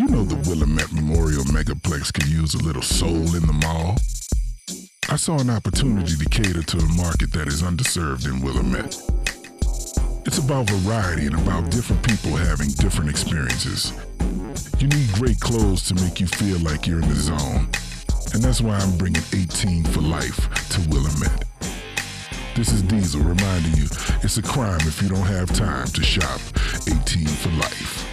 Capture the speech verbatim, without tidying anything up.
know the Willamette Memorial Megaplex could use a little soul in the mall? I saw an opportunity to cater to a market that is underserved in Willamette. It's about variety and about different people having different experiences. You need great clothes to make you feel like you're in the zone. And that's why I'm bringing eighteen for Life to Willamette. This is Diesel reminding you it's a crime if you don't have time to shop eighteen for Life.